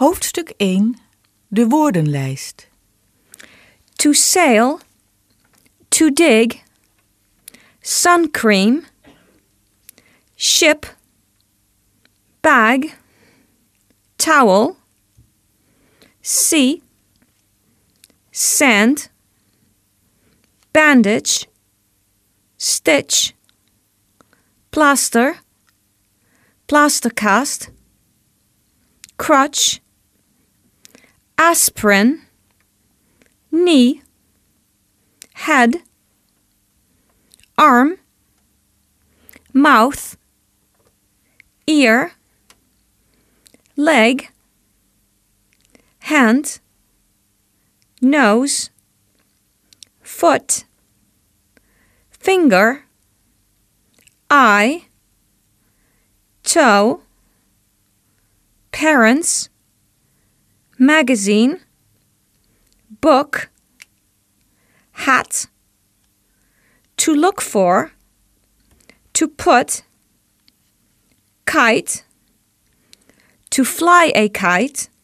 Hoofdstuk 1. De woordenlijst. To sail, to dig, sun cream, ship, bag, towel, sea, sand, bandage, stitch, plaster, plastercast, crutch, aspirin, knee, head, arm, mouth, ear, leg, hand, nose, foot, finger, eye, toe, parents, magazine, book, hat, to look for, to put, kite, to fly a kite,